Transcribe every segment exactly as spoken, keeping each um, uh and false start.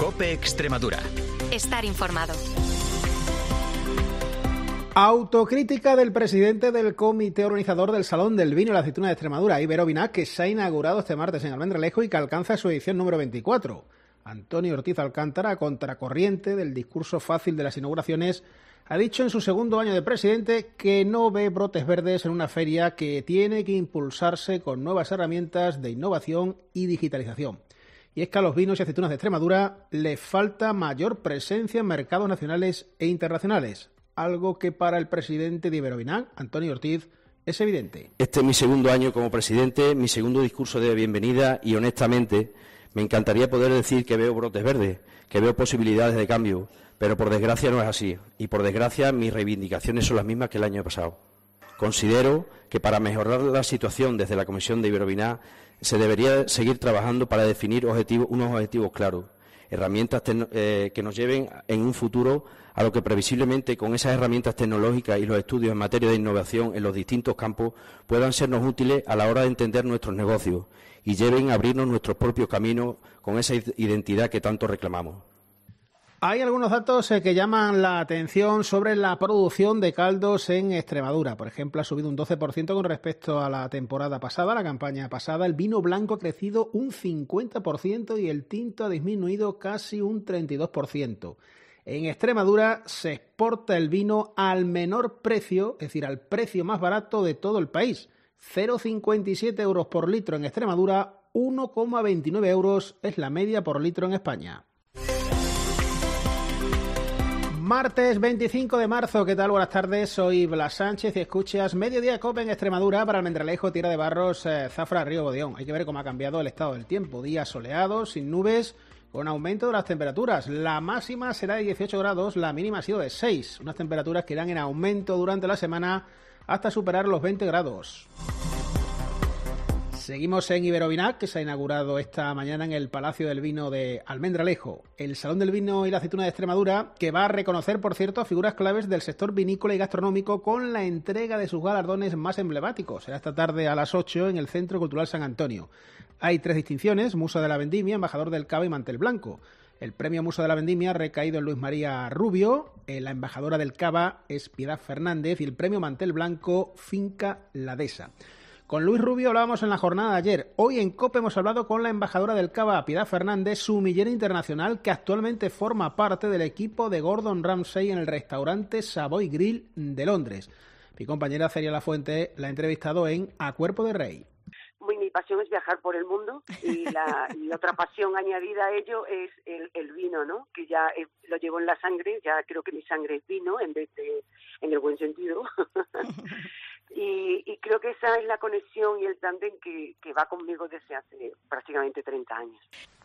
COPE Extremadura. Estar informado. Autocrítica del presidente del comité organizador del Salón del Vino y la Aceituna de Extremadura, Ibero Vinac, que se ha inaugurado este martes en Almendralejo y que alcanza su edición número veinticuatro. Antonio Ortiz Alcántara, a contracorriente del discurso fácil de las inauguraciones, ha dicho en su segundo año de presidente que no ve brotes verdes en una feria que tiene que impulsarse con nuevas herramientas de innovación y digitalización. Y es que a los vinos y aceitunas de Extremadura les falta mayor presencia en mercados nacionales e internacionales, algo que para el presidente de Ibero Vinac, Antonio Ortiz, es evidente. Este es mi segundo año como presidente, mi segundo discurso de bienvenida y, honestamente, me encantaría poder decir que veo brotes verdes, que veo posibilidades de cambio, pero por desgracia no es así. Y por desgracia mis reivindicaciones son las mismas que el año pasado. Considero que para mejorar la situación desde la Comisión de Ibero Vinac se debería seguir trabajando para definir objetivos, unos objetivos claros, herramientas eh, que nos lleven en un futuro a lo que previsiblemente con esas herramientas tecnológicas y los estudios en materia de innovación en los distintos campos puedan sernos útiles a la hora de entender nuestros negocios y lleven a abrirnos nuestros propios caminos con esa identidad que tanto reclamamos. Hay algunos datos que llaman la atención sobre la producción de caldos en Extremadura. Por ejemplo, ha subido un doce por ciento con respecto a la temporada pasada, la campaña pasada. El vino blanco ha crecido un cincuenta por ciento y el tinto ha disminuido casi un treinta y dos por ciento. En Extremadura se exporta el vino al menor precio, es decir, al precio más barato de todo el país. cero coma cincuenta y siete euros por litro en Extremadura, uno coma veintinueve euros es la media por litro en España. Martes veinticinco de marzo, ¿qué tal? Buenas tardes, soy Blas Sánchez y escuchas Mediodía COPE en Extremadura para Almendralejo, Tierra de Barros, eh, Zafra, Río Bodeón. Hay que ver cómo ha cambiado el estado del tiempo. Días soleados, sin nubes, con aumento de las temperaturas. La máxima será de dieciocho grados, la mínima ha sido de seis. Unas temperaturas que irán en aumento durante la semana hasta superar los veinte grados. Seguimos en Ibero Vinac, que se ha inaugurado esta mañana en el Palacio del Vino de Almendralejo. El Salón del Vino y la Aceituna de Extremadura, que va a reconocer, por cierto, a figuras claves del sector vinícola y gastronómico con la entrega de sus galardones más emblemáticos. Será esta tarde a las ocho en el Centro Cultural San Antonio. Hay tres distinciones: Musa de la Vendimia, Embajador del Cava y Mantel Blanco. El premio Musa de la Vendimia ha recaído en Luis María Rubio, la embajadora del Cava es Piedad Fernández y el premio Mantel Blanco, Finca La Dehesa. Con Luis Rubio hablábamos en la jornada de ayer. Hoy en COPE hemos hablado con la embajadora del Cava, Piedad Fernández, sumillera internacional que actualmente forma parte del equipo de Gordon Ramsay en el restaurante Savoy Grill de Londres. Mi compañera Celia Lafuente la ha entrevistado en A Cuerpo de Rey. Mi pasión es viajar por el mundo y, la, y otra pasión añadida a ello es el, el vino, ¿no? Que ya eh, lo llevo en la sangre, ya creo que mi sangre es vino en vez de en el buen sentido. y, y creo que esa es la conexión y el tándem que, que va conmigo desde hace prácticamente treinta años.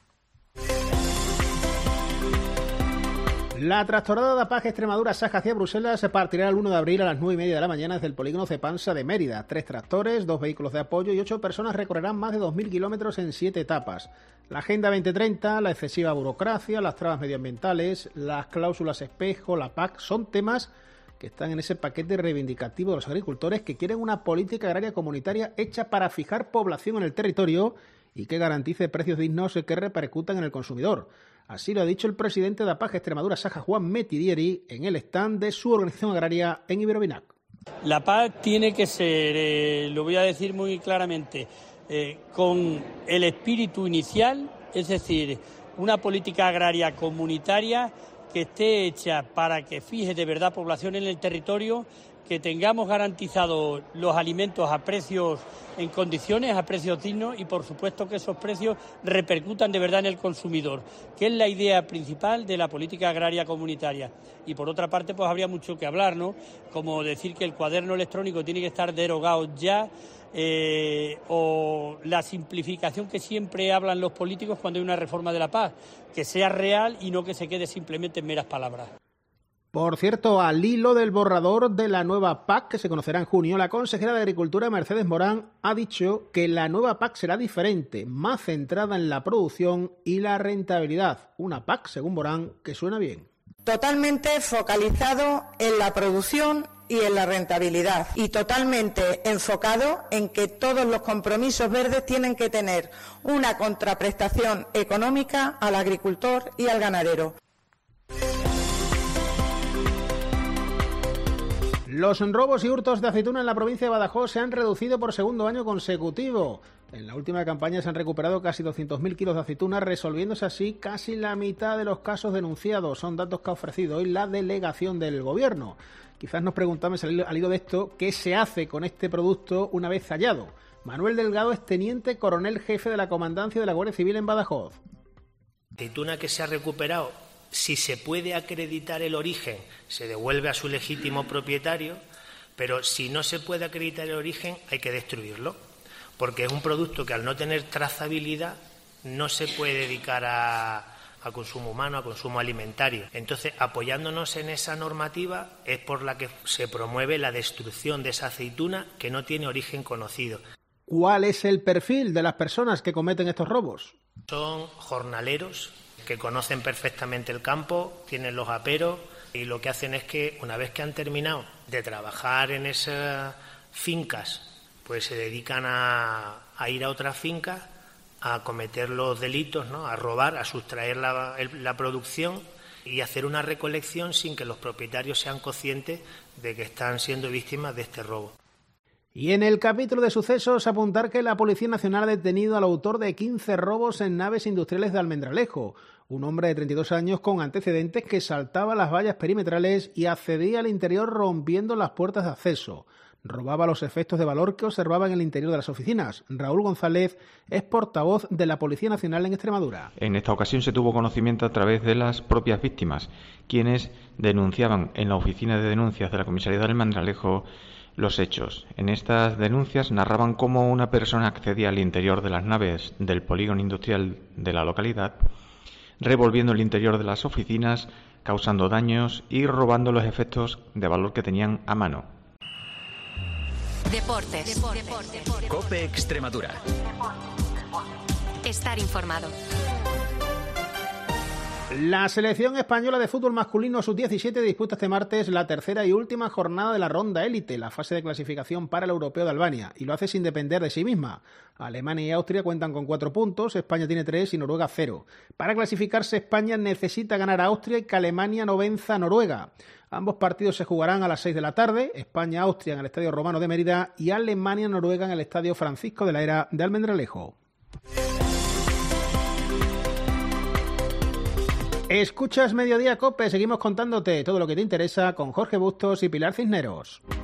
La tractorada de Paz Extremadura Saja hacia Bruselas se partirá el uno de abril a las nueve y media de la mañana desde el polígono Cepansa de Mérida. Tres tractores, dos vehículos de apoyo y ocho personas recorrerán más de dos mil kilómetros en siete etapas. La Agenda veinte treinta, la excesiva burocracia, las trabas medioambientales, las cláusulas espejo, la P A C, son temas que están en ese paquete reivindicativo de los agricultores que quieren una política agraria comunitaria hecha para fijar población en el territorio y que garantice precios dignos y que repercutan en el consumidor. Así lo ha dicho el presidente de A P A C Extremadura Saja, Juan Metidieri, en el stand de su organización agraria en Ibero Vinac. La P A C tiene que ser, eh, lo voy a decir muy claramente, eh, con el espíritu inicial, es decir, una política agraria comunitaria que esté hecha para que fije de verdad población en el territorio, que tengamos garantizados los alimentos a precios en condiciones, a precios dignos y por supuesto que esos precios repercutan de verdad en el consumidor, que es la idea principal de la política agraria comunitaria. Y por otra parte pues habría mucho que hablar, ¿no? Como decir que el cuaderno electrónico tiene que estar derogado ya, eh, o la simplificación que siempre hablan los políticos cuando hay una reforma de la P A C, que sea real y no que se quede simplemente en meras palabras. Por cierto, al hilo del borrador de la nueva P A C que se conocerá en junio, la consejera de Agricultura, Mercedes Morán, ha dicho que la nueva P A C será diferente, más centrada en la producción y la rentabilidad. Una P A C, según Morán, que suena bien. totalmente focalizado en la producción y en la rentabilidad, y totalmente enfocado en que todos los compromisos verdes tienen que tener una contraprestación económica al agricultor y al ganadero. Los robos y hurtos de aceituna en la provincia de Badajoz se han reducido por segundo año consecutivo. En la última campaña se han recuperado casi doscientos mil kilos de aceituna, resolviéndose así casi la mitad de los casos denunciados. Son datos que ha ofrecido hoy la delegación del Gobierno. Quizás nos preguntamos al hilo de esto, ¿qué se hace con este producto una vez hallado? Manuel Delgado es teniente coronel jefe de la Comandancia de la Guardia Civil en Badajoz. Aceituna que se ha recuperado, si se puede acreditar el origen, se devuelve a su legítimo propietario, pero si no se puede acreditar el origen, hay que destruirlo, porque es un producto que al no tener trazabilidad no se puede dedicar a, a consumo humano, a consumo alimentario. Entonces, apoyándonos en esa normativa, es por la que se promueve la destrucción de esa aceituna que no tiene origen conocido. ¿Cuál es el perfil de las personas que cometen estos robos? Son jornaleros que conocen perfectamente el campo, tienen los aperos y lo que hacen es que una vez que han terminado de trabajar en esas fincas, pues se dedican a, a ir a otras fincas a cometer los delitos, ¿no? A robar, a sustraer la, el, la producción y hacer una recolección sin que los propietarios sean conscientes de que están siendo víctimas de este robo. Y en el capítulo de sucesos, apuntar que la Policía Nacional ha detenido al autor de quince robos en naves industriales de Almendralejo, un hombre de treinta y dos años con antecedentes que saltaba las vallas perimetrales y accedía al interior rompiendo las puertas de acceso. Robaba los efectos de valor que observaba en el interior de las oficinas. Raúl González es portavoz de la Policía Nacional en Extremadura. En esta ocasión se tuvo conocimiento a través de las propias víctimas, quienes denunciaban en la oficina de denuncias de la comisaría de Almendralejo los hechos. En estas denuncias narraban cómo una persona accedía al interior de las naves del polígono industrial de la localidad, revolviendo el interior de las oficinas, causando daños y robando los efectos de valor que tenían a mano. Deportes. Deportes. COPE Extremadura. Estar informado. La selección española de fútbol masculino sub diecisiete disputa este martes la tercera y última jornada de la ronda élite, la fase de clasificación para el Europeo de Albania, y lo hace sin depender de sí misma. Alemania y Austria cuentan con cuatro puntos, España tiene tres y Noruega cero. Para clasificarse, España necesita ganar a Austria y que Alemania no venza a Noruega. Ambos partidos se jugarán a las seis de la tarde, España-Austria en el Estadio Romano de Mérida y Alemania-Noruega en el Estadio Francisco de la Era de Almendralejo. Escuchas Mediodía COPE, seguimos contándote todo lo que te interesa con Jorge Bustos y Pilar Cisneros.